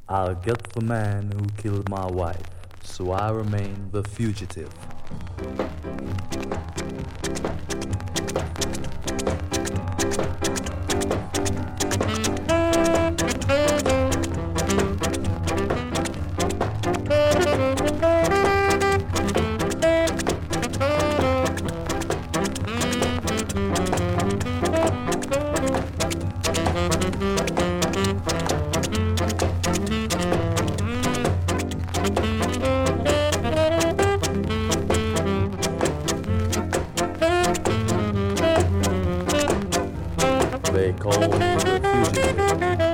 I'll get the man who killed my wife, so I remain the fugitive. They call me the fugitive.